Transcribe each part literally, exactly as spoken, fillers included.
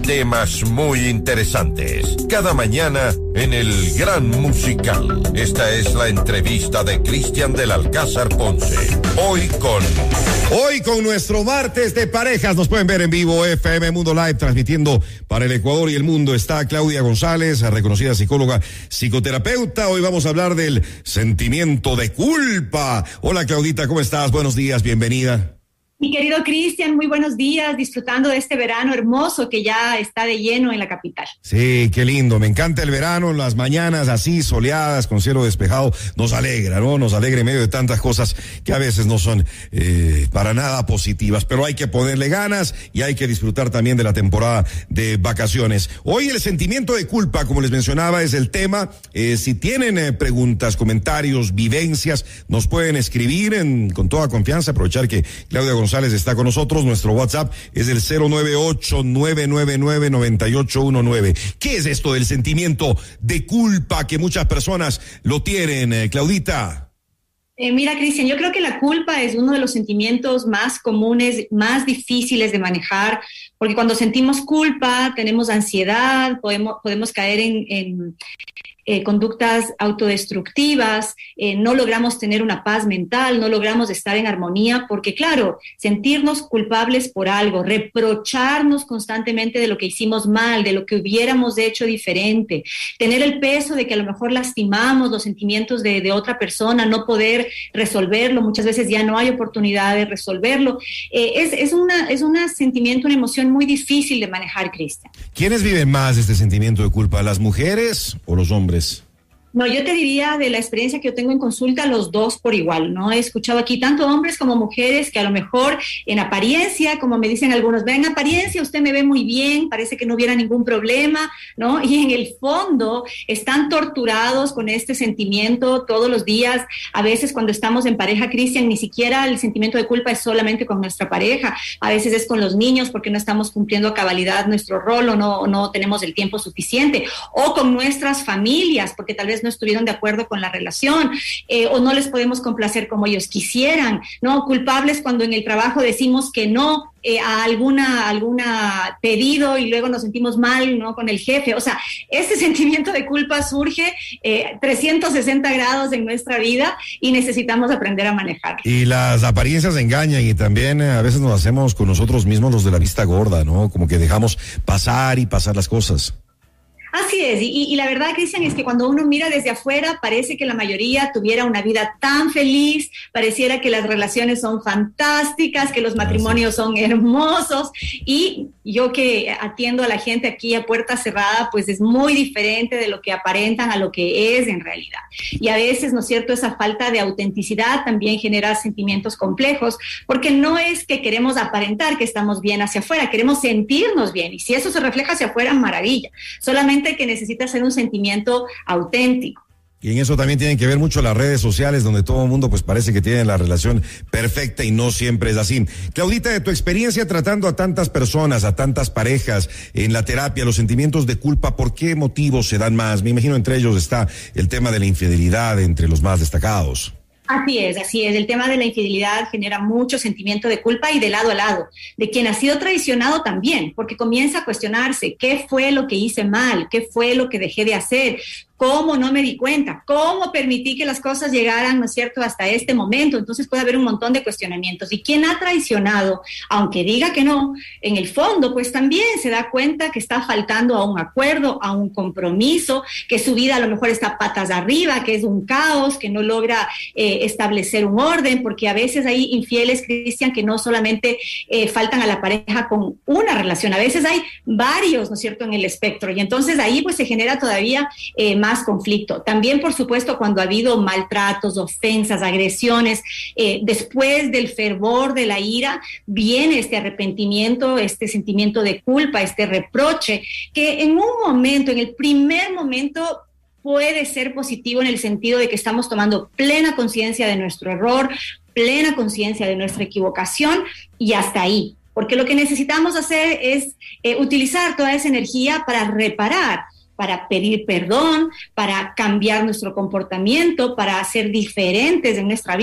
temas muy interesantes. Cada mañana en el Gran Musical. Esta es la entrevista de Cristian del Alcázar Ponce. Hoy con... Hoy con nuestro martes de parejas. Nos pueden ver en vivo F M Mundo Live, transmitiendo para el Ecuador y el mundo. Está Claudia González, reconocida psicóloga, psicoterapeuta. Hoy vamos a hablar del sentimiento de culpa. Hola Claudita, ¿cómo estás? Buenos días, bienvenida. Mi querido Cristian, muy buenos días, disfrutando de este verano hermoso que ya está de lleno en la capital. Sí, qué lindo, me encanta el verano, las mañanas así soleadas, con cielo despejado, nos alegra, ¿no? Nos alegra en medio de tantas cosas que a veces no son eh, para nada positivas, pero hay que ponerle ganas y hay que disfrutar también de la temporada de vacaciones. Hoy el sentimiento de culpa, como les mencionaba, es el tema. Eh, si tienen eh, preguntas, comentarios, vivencias, nos pueden escribir en, con toda confianza, aprovechar que Claudia González está con nosotros. Nuestro WhatsApp es el cero nueve ocho, nueve nueve nueve, nueve ocho uno nueve. ¿Qué es esto del sentimiento de culpa que muchas personas lo tienen, eh, Claudita? Eh, mira, Cristian, yo creo que la culpa es uno de los sentimientos más comunes, más difíciles de manejar, porque cuando sentimos culpa tenemos ansiedad, podemos, podemos caer en... en Eh, conductas autodestructivas, eh, no logramos tener una paz mental, no logramos estar en armonía, porque claro, sentirnos culpables por algo, reprocharnos constantemente de lo que hicimos mal, de lo que hubiéramos hecho diferente, tener el peso de que a lo mejor lastimamos los sentimientos de, de otra persona, no poder resolverlo, muchas veces ya no hay oportunidad de resolverlo, eh, es, es una, es un sentimiento, una emoción muy difícil de manejar, Cristian. ¿Quiénes viven más este sentimiento de culpa, las mujeres o los hombres? No, yo te diría de la experiencia que yo tengo en consulta, los dos por igual, ¿no? He escuchado aquí tanto hombres como mujeres que a lo mejor en apariencia, como me dicen algunos, ve en apariencia, usted me ve muy bien, parece que no hubiera ningún problema, ¿no? Y en el fondo están torturados con este sentimiento todos los días. A veces cuando estamos en pareja, Cristian, ni siquiera el sentimiento de culpa es solamente con nuestra pareja, a veces es con los niños porque no estamos cumpliendo a cabalidad nuestro rol o no, no tenemos el tiempo suficiente, o con nuestras familias, porque tal vez no estuvieron de acuerdo con la relación, eh, o no les podemos complacer como ellos quisieran, ¿no? Culpables cuando en el trabajo decimos que no eh, a alguna, alguna pedido y luego nos sentimos mal, ¿no? Con el jefe. O sea, ese sentimiento de culpa surge eh, trescientos sesenta grados en nuestra vida y necesitamos aprender a manejarlo. Y las apariencias engañan y también eh, a veces nos hacemos con nosotros mismos los de la vista gorda, ¿no? Como que dejamos pasar y pasar las cosas. Así es, y, y la verdad, Cristian, es que cuando uno mira desde afuera parece que la mayoría tuviera una vida tan feliz, pareciera que las relaciones son fantásticas, que los matrimonios son hermosos, y yo que atiendo a la gente aquí a puerta cerrada, pues es muy diferente de lo que aparentan a lo que es en realidad. Y a veces, ¿no es cierto?, esa falta de autenticidad también genera sentimientos complejos, porque no es que queremos aparentar que estamos bien hacia afuera, queremos sentirnos bien, y si eso se refleja hacia afuera, maravilla. Solamente que necesita ser un sentimiento auténtico. Y en eso también tienen que ver mucho las redes sociales, donde todo el mundo pues parece que tiene la relación perfecta y no siempre es así. Claudita, de tu experiencia tratando a tantas personas, a tantas parejas en la terapia, los sentimientos de culpa, ¿por qué motivos se dan más? Me imagino entre ellos está el tema de la infidelidad entre los más destacados. Así es, así es. El tema de la infidelidad genera mucho sentimiento de culpa y de lado a lado. De quien ha sido traicionado también, porque comienza a cuestionarse qué fue lo que hice mal, qué fue lo que dejé de hacer, cómo no me di cuenta, cómo permití que las cosas llegaran, ¿no es cierto?, hasta este momento. Entonces puede haber un montón de cuestionamientos. Y quien ha traicionado, aunque diga que no, en el fondo, pues también se da cuenta que está faltando a un acuerdo, a un compromiso, que su vida a lo mejor está patas arriba, que es un caos, que no logra eh, establecer un orden, porque a veces hay infieles, Cristian, que no solamente eh, faltan a la pareja con una relación, a veces hay varios, ¿no es cierto?, en el espectro. Y entonces ahí pues se genera todavía eh, más conflicto. También, por supuesto, cuando ha habido maltratos, ofensas, agresiones, eh, después del fervor de la ira, viene este arrepentimiento, este sentimiento de culpa, este reproche, que en un momento, en el primer momento, puede ser positivo en el sentido de que estamos tomando plena conciencia de nuestro error, plena conciencia de nuestra equivocación y hasta ahí. Porque lo que necesitamos hacer es eh, utilizar toda esa energía para reparar, para pedir perdón, para cambiar nuestro comportamiento, para ser diferentes en nuestra vida.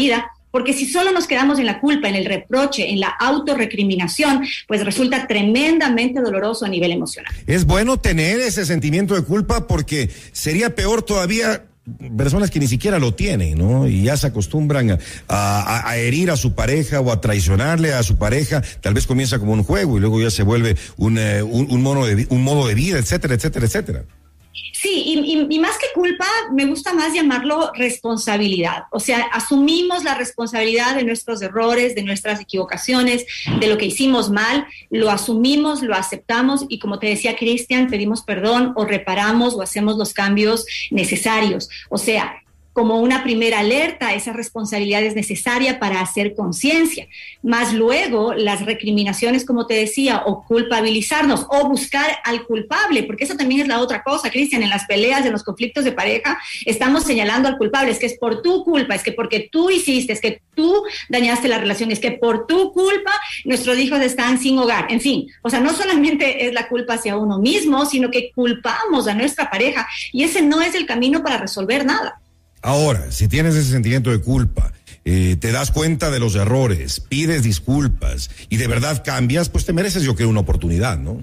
porque si solo nos quedamos en la culpa, en el reproche, en la autorrecriminación, pues resulta tremendamente doloroso a nivel emocional. Es bueno tener ese sentimiento de culpa porque sería peor todavía personas que ni siquiera lo tienen, ¿no? Y ya se acostumbran a, a, a herir a su pareja o a traicionarle a su pareja. Tal vez comienza como un juego y luego ya se vuelve un, eh, un, un, mono de, un modo de vida, etcétera, etcétera, etcétera. Sí, y, y, y más que culpa, me gusta más llamarlo responsabilidad. O sea, asumimos la responsabilidad de nuestros errores, de nuestras equivocaciones, de lo que hicimos mal, lo asumimos, lo aceptamos y, como te decía Cristian, pedimos perdón o reparamos o hacemos los cambios necesarios. O sea, como una primera alerta, esa responsabilidad es necesaria para hacer conciencia. Más luego, las recriminaciones, como te decía, o culpabilizarnos, o buscar al culpable, porque eso también es la otra cosa, Cristian, en las peleas, en los conflictos de pareja, estamos señalando al culpable, es que es por tu culpa, es que porque tú hiciste, es que tú dañaste la relación, es que por tu culpa nuestros hijos están sin hogar, en fin. O sea, no solamente es la culpa hacia uno mismo, sino que culpamos a nuestra pareja, y ese no es el camino para resolver nada. Ahora, si tienes ese sentimiento de culpa, eh, te das cuenta de los errores, pides disculpas y de verdad cambias, pues te mereces, yo creo, una oportunidad, ¿no?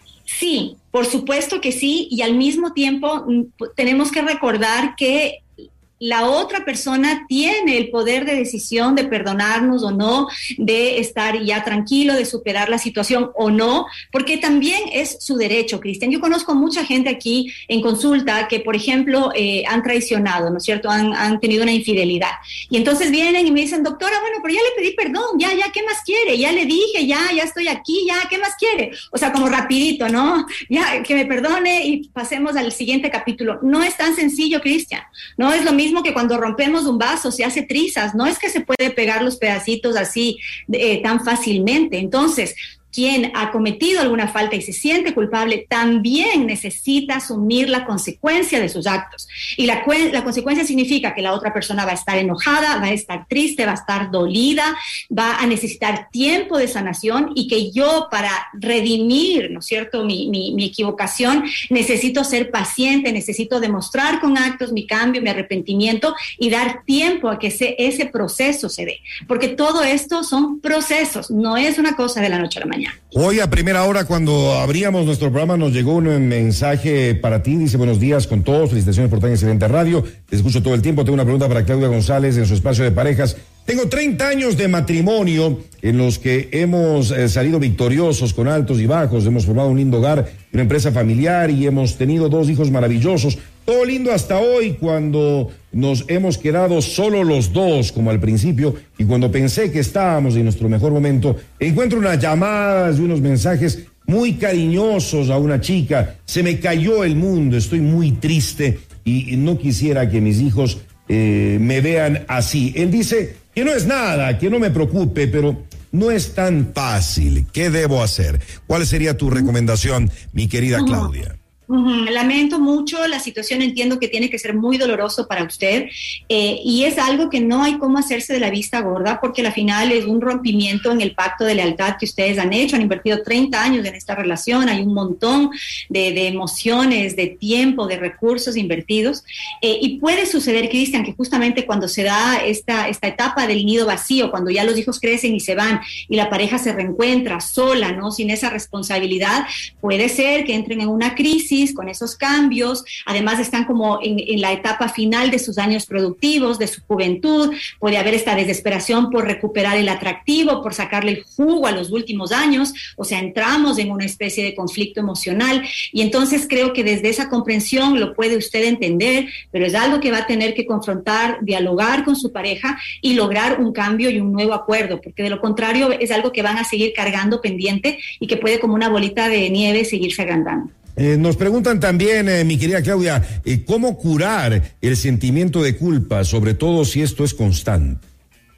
Sí, por supuesto que sí, y al mismo tiempo tenemos que recordar que la otra persona tiene el poder de decisión de perdonarnos o no, de estar ya tranquilo, de superar la situación o no, porque también es su derecho, Cristian. Yo conozco mucha gente aquí en consulta que, por ejemplo, eh, han traicionado, ¿no es cierto? Han, han tenido una infidelidad. Y entonces vienen y me dicen, doctora, bueno, pero ya le pedí perdón, ya, ya, ¿qué más quiere? Ya le dije, ya, ya estoy aquí, ya, ¿qué más quiere? O sea, como rapidito, ¿no? Ya, que me perdone y pasemos al siguiente capítulo. No es tan sencillo, Cristian. No es lo mismo mismo que cuando rompemos un vaso, se hace trizas, no es que se puede pegar los pedacitos así eh, tan fácilmente. Entonces, quien ha cometido alguna falta y se siente culpable también necesita asumir la consecuencia de sus actos. Y la, la consecuencia significa que la otra persona va a estar enojada, va a estar triste, va a estar dolida, va a necesitar tiempo de sanación y que yo, para redimir, ¿no es cierto?, mi, mi, mi equivocación, necesito ser paciente, necesito demostrar con actos mi cambio, mi arrepentimiento y dar tiempo a que ese, ese proceso se dé. Porque todo esto son procesos, no es una cosa de la noche a la mañana. Hoy a primera hora, cuando abríamos nuestro programa, nos llegó un mensaje para ti. Dice: buenos días con todos, felicitaciones por tan excelente radio, te escucho todo el tiempo. Tengo una pregunta para Claudia González en su espacio de parejas. Tengo treinta años de matrimonio en los que hemos eh, salido victoriosos con altos y bajos, hemos formado un lindo hogar, una empresa familiar y hemos tenido dos hijos maravillosos. Todo lindo hasta hoy, cuando nos hemos quedado solo los dos, como al principio, y cuando pensé que estábamos en nuestro mejor momento, encuentro unas llamadas y unos mensajes muy cariñosos a una chica. Se me cayó el mundo, estoy muy triste y no quisiera que mis hijos eh, me vean así. Él dice que no es nada, que no me preocupe, pero no es tan fácil. ¿Qué debo hacer? ¿Cuál sería tu recomendación, mi querida Claudia? Uh-huh. Lamento mucho la situación, entiendo que tiene que ser muy doloroso para usted eh, y es algo que no hay cómo hacerse de la vista gorda, porque al final es un rompimiento en el pacto de lealtad que ustedes han hecho, han invertido treinta años en esta relación, hay un montón de, de emociones, de tiempo, de recursos invertidos eh, y puede suceder, Cristian, que justamente cuando se da esta, esta etapa del nido vacío, cuando ya los hijos crecen y se van y la pareja se reencuentra sola, ¿no?, sin esa responsabilidad, puede ser que entren en una crisis con esos cambios, además están como en, en la etapa final de sus años productivos, de su juventud, puede haber esta desesperación por recuperar el atractivo, por sacarle el jugo a los últimos años, o sea, entramos en una especie de conflicto emocional y entonces creo que desde esa comprensión lo puede usted entender, pero es algo que va a tener que confrontar, dialogar con su pareja y lograr un cambio y un nuevo acuerdo, porque de lo contrario es algo que van a seguir cargando pendiente y que puede como una bolita de nieve seguirse agrandando. Eh, nos preguntan también, eh, mi querida Claudia, eh, ¿cómo curar el sentimiento de culpa, sobre todo si esto es constante?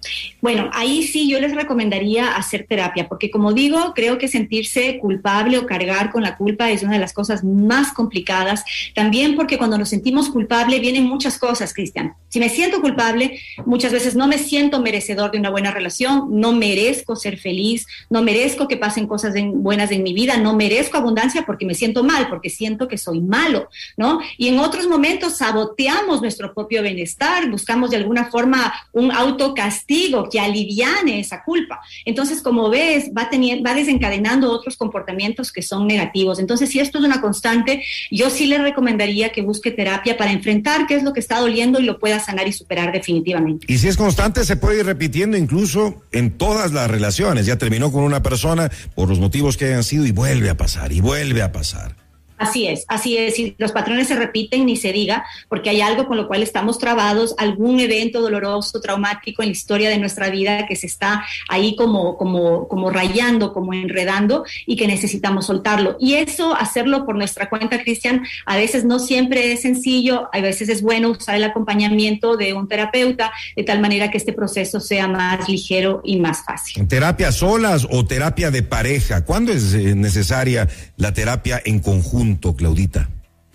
Bueno, ahí sí yo les recomendaría hacer terapia, porque como digo, creo que sentirse culpable o cargar con la culpa es una de las cosas más complicadas. También porque cuando nos sentimos culpable vienen muchas cosas, Cristian. Si me siento culpable, muchas veces no me siento merecedor de una buena relación, no merezco ser feliz, no merezco que pasen cosas en, buenas en mi vida, no merezco abundancia porque me siento mal, porque siento que soy malo, ¿no? Y en otros momentos saboteamos nuestro propio bienestar, buscamos de alguna forma un autocastigo que aliviane esa culpa. Entonces, como ves, va, teniendo, va desencadenando otros comportamientos que son negativos. Entonces, si esto es una constante, yo sí le recomendaría que busque terapia para enfrentar qué es lo que está doliendo y lo pueda sanar y superar definitivamente. Y si es constante, se puede ir repitiendo incluso en todas las relaciones. Ya terminó con una persona por los motivos que hayan sido y vuelve a pasar, y vuelve a pasar. Así es, así es, y los patrones se repiten, ni se diga, porque hay algo con lo cual estamos trabados, algún evento doloroso, traumático en la historia de nuestra vida que se está ahí como, como, como rayando, como enredando y que necesitamos soltarlo. Y eso, hacerlo por nuestra cuenta, Cristian, a veces no siempre es sencillo, a veces es bueno usar el acompañamiento de un terapeuta, de tal manera que este proceso sea más ligero y más fácil. ¿Terapia solas o terapia de pareja? ¿Cuándo es necesaria la terapia en conjunto, Claudita?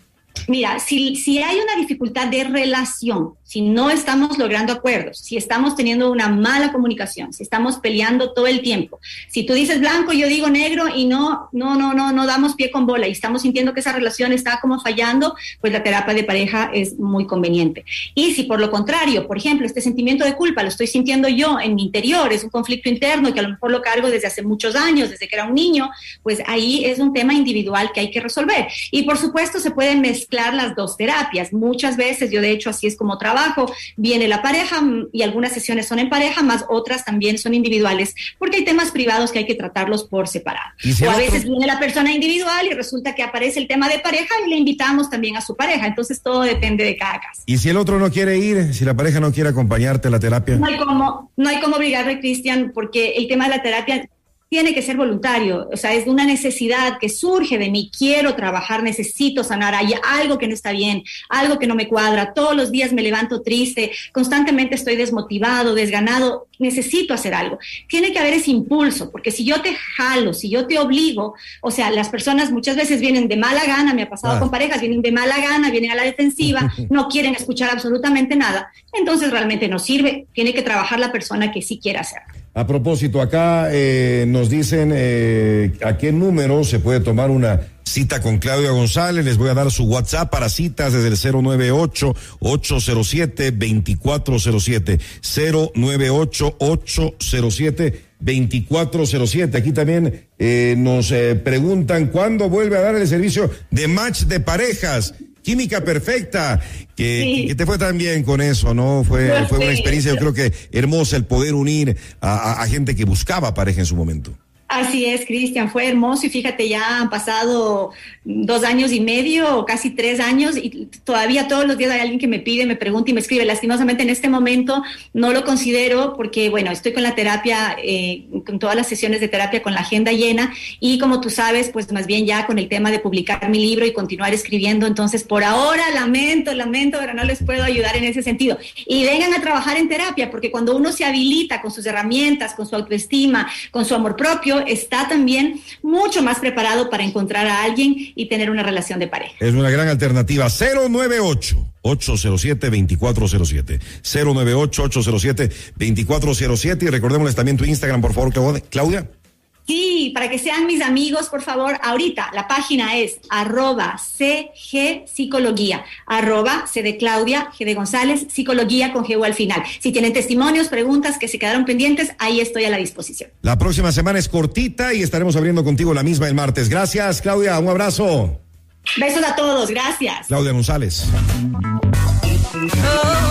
Mira, si, si hay una dificultad de relación, si no estamos logrando acuerdos, si estamos teniendo una mala comunicación, si estamos peleando todo el tiempo, si tú dices blanco, yo digo negro y no, no, no, no, no damos pie con bola y estamos sintiendo que esa relación está como fallando, pues la terapia de pareja es muy conveniente. Y si por lo contrario, por ejemplo, este sentimiento de culpa lo estoy sintiendo yo en mi interior, es un conflicto interno que a lo mejor lo cargo desde hace muchos años, desde que era un niño, pues ahí es un tema individual que hay que resolver. Y por supuesto se pueden mezclar las dos terapias. Muchas veces, yo de hecho así es como trabajo, viene la pareja y algunas sesiones son en pareja, más otras también son individuales, porque hay temas privados que hay que tratarlos por separado. Si o a otro... veces viene la persona individual y resulta que aparece el tema de pareja y le invitamos también a su pareja, entonces todo depende de cada caso. ¿Y si el otro no quiere ir, si la pareja no quiere acompañarte a la terapia? No hay como, no hay como obligarle, Cristian, porque el tema de la terapia tiene que ser voluntario, o sea, es una necesidad que surge de mí, quiero trabajar, necesito sanar, hay algo que no está bien, algo que no me cuadra, todos los días me levanto triste, constantemente estoy desmotivado, desganado, necesito hacer algo. Tiene que haber ese impulso, porque si yo te jalo, si yo te obligo, o sea, las personas muchas veces vienen de mala gana, me ha pasado ah. con parejas, vienen de mala gana, vienen a la defensiva, no quieren escuchar absolutamente nada, entonces realmente no sirve, tiene que trabajar la persona que sí quiera hacerlo. A propósito, acá eh, nos dicen eh, a qué número se puede tomar una cita con Claudia González. Les voy a dar su WhatsApp para citas desde el cero nueve ocho, ocho cero siete, dos cuatro cero siete, cero nueve ocho, ocho cero siete, dos cuatro cero siete. Aquí también eh, nos eh, preguntan cuándo vuelve a dar el servicio de match de parejas. Química Perfecta, que, sí. que te fue tan bien con eso, ¿no? Fue, fue una experiencia, yo creo que hermosa, el poder unir a, a, a gente que buscaba pareja en su momento. Así es, Cristian, fue hermoso y fíjate, ya han pasado dos años y medio o casi tres años y todavía todos los días hay alguien que me pide, me pregunta y me escribe. Lastimosamente en este momento no lo considero porque, bueno, estoy con la terapia, eh, con todas las sesiones de terapia con la agenda llena y como tú sabes, pues más bien ya con el tema de publicar mi libro y continuar escribiendo. Entonces, por ahora lamento, lamento, pero no les puedo ayudar en ese sentido. Y vengan a trabajar en terapia porque cuando uno se habilita con sus herramientas, con su autoestima, con su amor propio, está también mucho más preparado para encontrar a alguien y tener una relación de pareja. Es una gran alternativa. cero nueve ocho, ocho cero siete, dos cuatro cero siete. cero nueve ocho, ocho cero siete, dos cuatro cero siete. Y recordémosles también tu Instagram, por favor, Claudia. Sí, para que sean mis amigos, por favor, ahorita la página es arroba CG Psicología, arroba C de Claudia, G de González, Psicología con G U al final. Si tienen testimonios, preguntas que se quedaron pendientes, ahí estoy a la disposición. La próxima semana es cortita y estaremos abriendo contigo la misma el martes. Gracias, Claudia, un abrazo. Besos a todos, gracias. Claudia González. Oh.